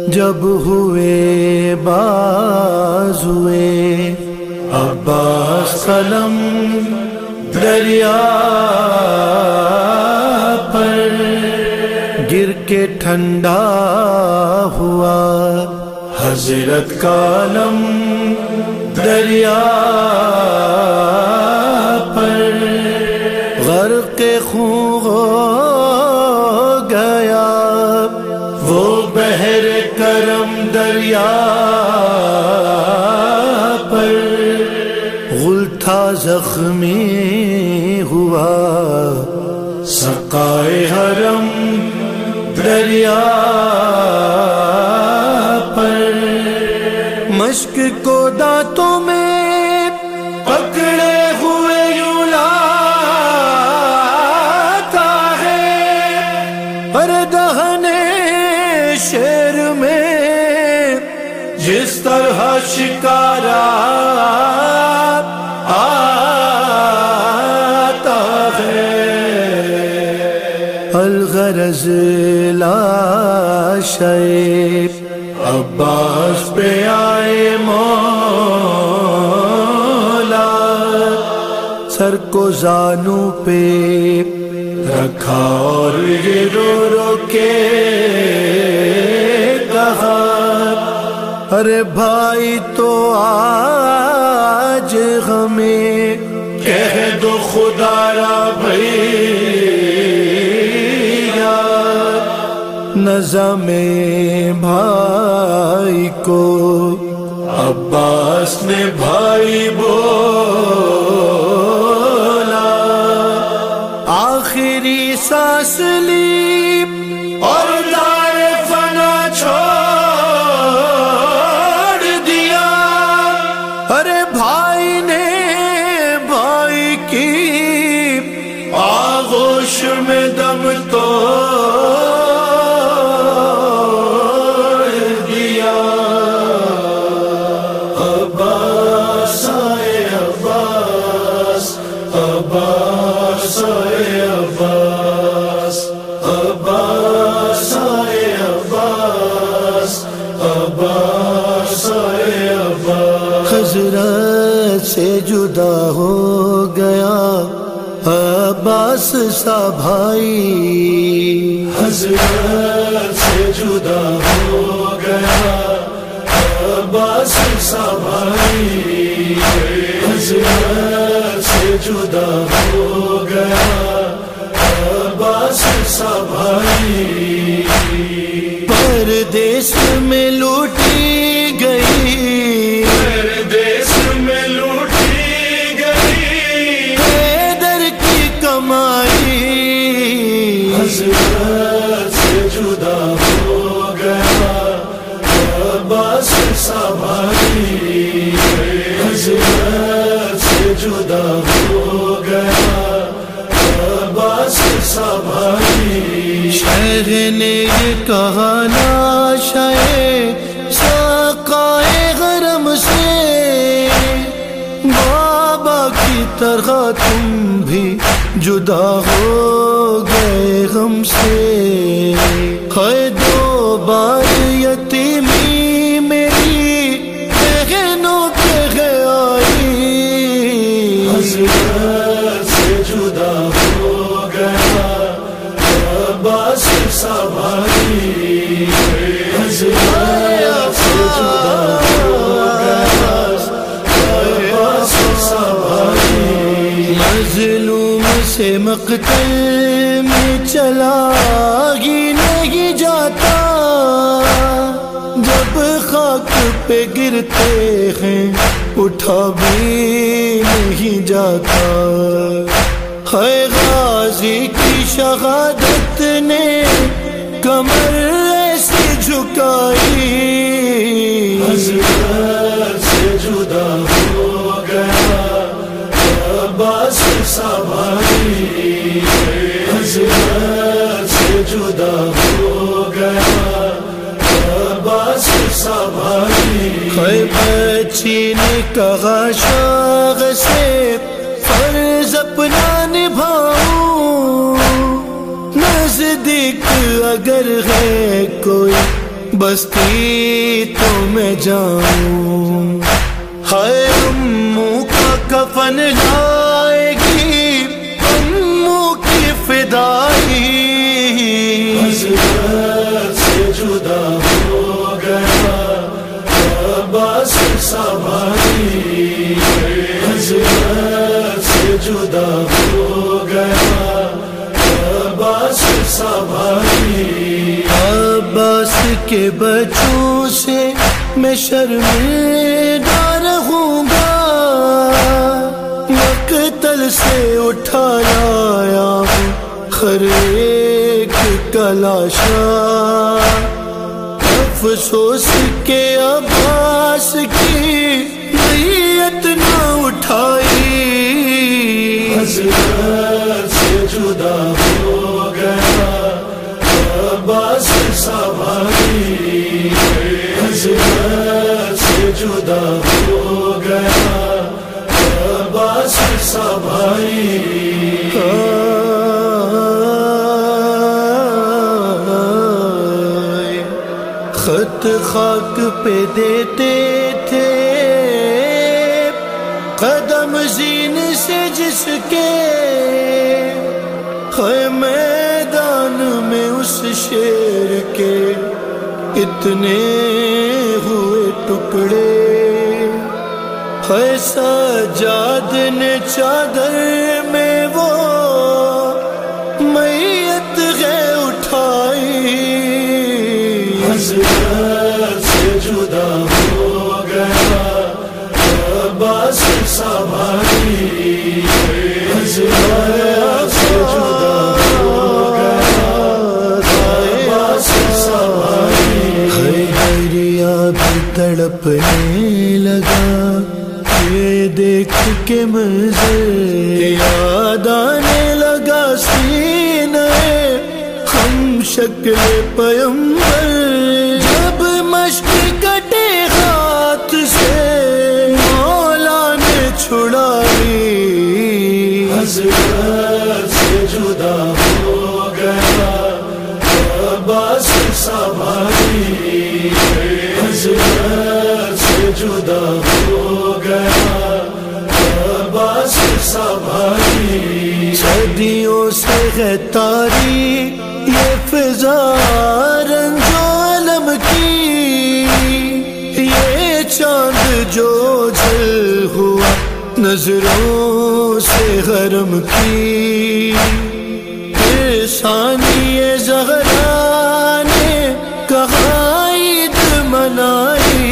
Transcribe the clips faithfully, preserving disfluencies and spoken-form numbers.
جب ہوئے باز ہوئے عباس قلم دریا پر، گر کے ٹھنڈا ہوا حضرت کا علم دریا پر، غرق خون ہو گیا وہ بحر کرم دریا پر، غل تھا زخمی ہوا سقائے حرم دریا پر، مشک کو دانتوں میں پکڑے ہوئے یوں لاتا ہے، پر دہنے شیر میں جس طرح شکارا آتا ہے، الغرض لاشے عباس پہ آئے مولا، سر کو زانو پہ رکھا اور یہ رو رو کے کہا، ارے بھائی تو آج ہمیں کہہ دو خدا را بھیا، نظم بھائی کو عباس نے بھائی بولا، آخری سانس لی اور دار فنا چھوڑ دیا، ارے بھائی نے بھائی کی آغوش میں دم توڑ دیا، عباس آئے عباس، عباس آئے عباس، عباس آئے عباس، عباس آئے عباس، حضرت سے جدا ہو گیا عباس سا بھائی، حضرت سے جدا ہو گیا عباس سا بھائی، حضرت سے جدا ہو گیا عباس سا بھائی، پردیس میں لوٹی گئی، پردیس میں لوٹی گئی حیدر کی کمائی، حضرت سے جدا ہو گیا عباس سا بھائی، حضرت سے جدا ہو گیا عباس سا بھائی، شیخ نے یہ کہا لاشے سقائے غرم سے، بابا کی طرح تم بھی جدا ہو گئے غم سے، ہے دو بار یتیمی میری بہنوں کے آئی، حضرت سے جدا ہو گیا عباس سا بھائی، حضرت سے جدا ہو گیا عباس سا بھائی، مظلوم سے مقتل میں چلا ہی نہیں جاتا، جب خاک پہ گرتے ہیں اٹھا بھی نہیں جاتا، ہے غازی کی شہادت نے کمر ایسی جھکائی، حضرت سے جدا ہو گیا عباس سا بھائی، حضرت سے جدا ہو گیا عباس سا بھائی، بچی نے کہا شاغ سے فرض اپنا نبھاؤں، نزدیک اگر ہے کوئی بستی تو میں جاؤں، ہائے اموں کا کفن لائے گی اموں کی فدائی، حضرت سے جدا ہو گیا عباس سا بھائی، حضرت سے جدا ہو گیا عباس سا بھائی، عباس کے بچوں سے میں شرمندہ رہوں گا، مقتل سے اٹھا لایا ہوں ہر ایک کا لاشا، افسوس کے عباس کی میت نہ اٹھائی، حضرت سے جدا ہو گیا عباس سا بھائی، حضرت سے جدا ہو گیا عباس سا بھائی، خط خاک پہ دیتے تھے قدم زین سے جس کے، ہے میدان میں اس شیر کے اتنے ہوئے ٹکڑے، ہے سجاد نے چادر میں وہ میت ہے اٹھائی، حضرت سے جدا ہو گیا عباس سا بھائی، حضرت سے جدا ہو گیا عباس سا بھائی، حیدریا بھی تڑپنے لگا یہ دیکھ کے منظر، یاد آنے لگا سینے ہم شکل پیمبر، جب مشق کٹے ہاتھ سے مولا نے چھڑائی، حضرت سے جدا ہو گیا عباس سا بھائی، حضرت سے جدا ہو گیا عباس سا بھائی، صدیوں سے ہے تاریخ یہ فضا رنج و علم کی، یہ چاند جو جل ہوا نظروں سے حرم کی، پھر ثانی زہرا نے کہا عید منائی،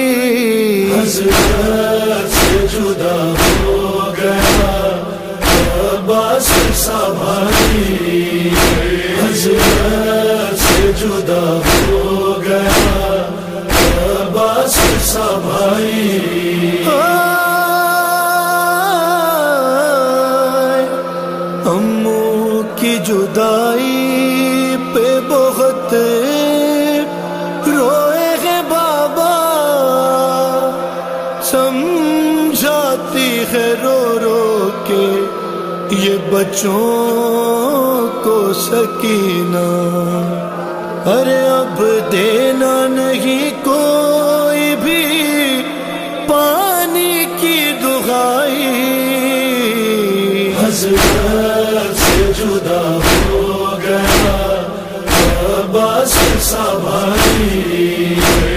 حضرت سے جدا ہو گیا عباس سا بھائی، حضرت سے جدا ہو گیا عباس سا بھائی، اموں کی جدائی پہ بہت روئے ہیں بابا، سمجھاتی ہے رو رو کے یہ بچوں کو سکینہ، ارے اب دینا نہیں کوئی بھی پانی کی دہائی، حضرت سے جدا ہو گیا عباس سا بھائی،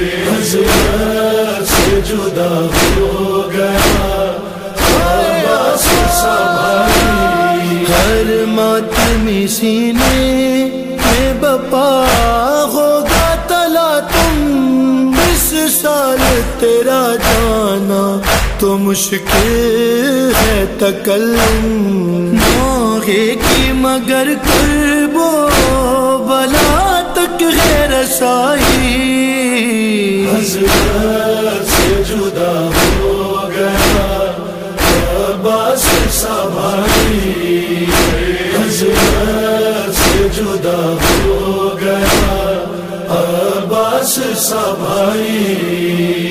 حضرت سے جدا ہو گیا عباس سا بھائی، ہر ماتمی سینے میں بپا ہوگا تلا تم، اس سال تیرا جانا تو مشکل ہے تکلم، نوحے کی مگر قرب و بلا تک ہے رسائی، حضرت سے جدا ہو گیا عباس سا بھائی، حضرت سے جدا ہو گیا عباس سا بھائی،